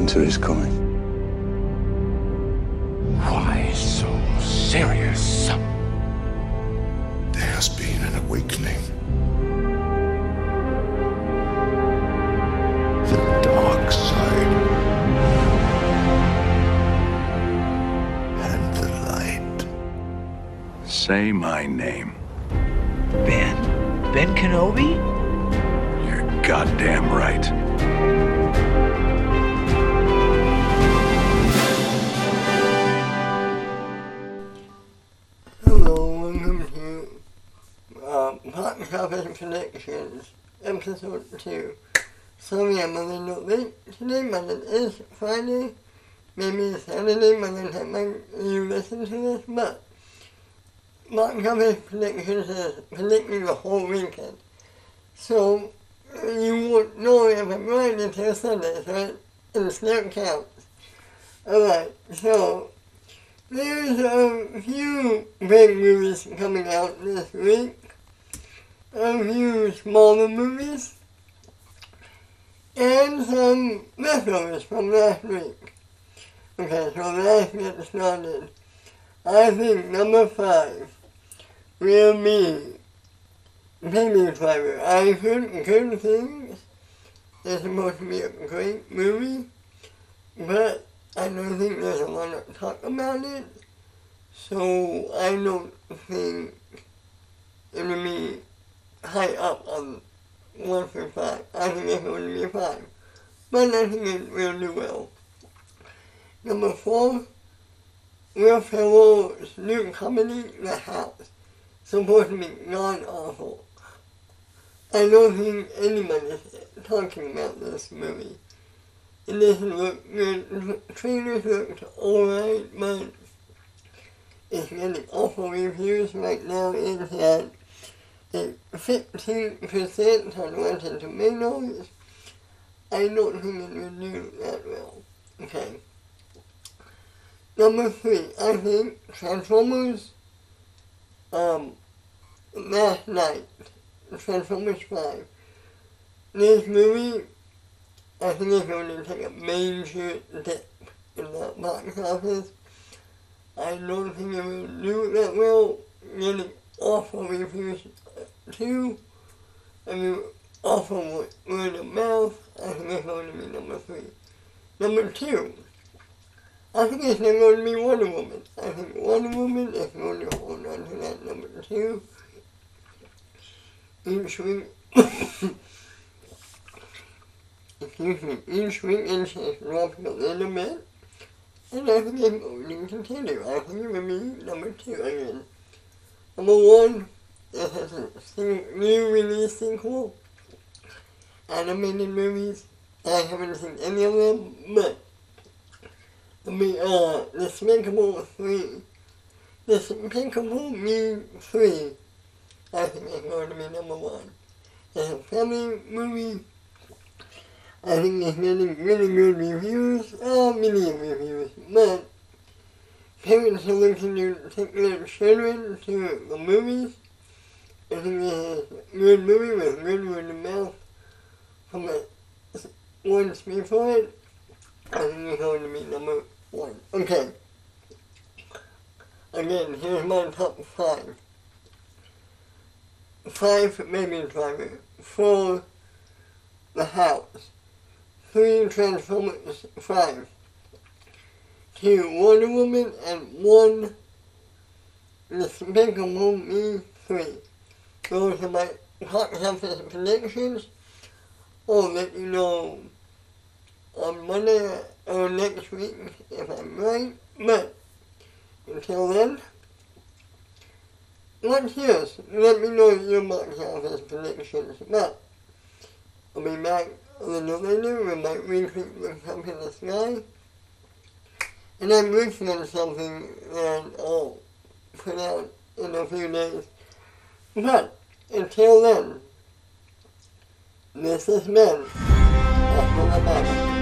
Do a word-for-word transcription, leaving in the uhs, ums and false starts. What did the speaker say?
winter is coming. Why so serious? There has been an awakening. The dark side. And the light. Say my name. Ben? Ben Kenobi? You're goddamn right. Hello, welcome to uh, Box Office Predictions, Episode two. Sorry I'm a little late today, but it is Friday, maybe Saturday by the time you listen to this, but Box Office Predictions is predicting the whole weekend. So, you won't know if I'm right until Sunday, so it, it still counts. Alright, so, there's a few big movies coming out this week, a few smaller movies, and some leftovers from last week. Okay, so let's get started. I think number five will be Baby Driver. I heard good things. It's supposed to be a great movie, but I don't think there's a lot of talk about it, so I don't think it will be high up on one for five. I think it's going to be a five, but I think it will do well. Number four, Will Ferrell's new comedy, The House, supposed to be god-awful. I don't think anybody's talking about this movie. It doesn't look good. The trailers looked alright, but it's getting awful reviews right now. It's at a fifteen percent on Rotten Tomatoes. I don't think it will do that well. Okay. Number three, I think Transformers, um, last night, Transformers five. This movie, I think it's going to take a major dip in the box office. I don't think it will do that well, getting awful reviews too. I mean, awful word of mouth. I think it's going to be number three. Number two, I think it's going to be Wonder Woman. I think Wonder Woman is going to hold on to that number two. Each week, excuse me, each week it's just dropping a little bit, and I think it's going to continue. I think it will be number two again. Number one, it has a new release sequel, animated movies. I haven't seen any of them, but the uh, Despicable three, Despicable Me three, I think it's going to be number one. It's a family movie. I think it's getting really good reviews, uh, medium reviews, but parents are looking to take their children to the movies. I think it's a good movie with good word of mouth from the ones before it. I think it's going to be number one. Okay. Again, here's my top five. Five for Baby Driver, four The House, three Transformers five, two Wonder Woman, and one Despicable Me three. Those are my box office predictions. I'll let you know on Monday or next week if I'm right, but until then, what's yours? Let me know your box office predictions. But I'll be back a little later with my weekly look up in the sky. And I'm working on something that I'll put out in a few days. But until then, this has been After the Magic.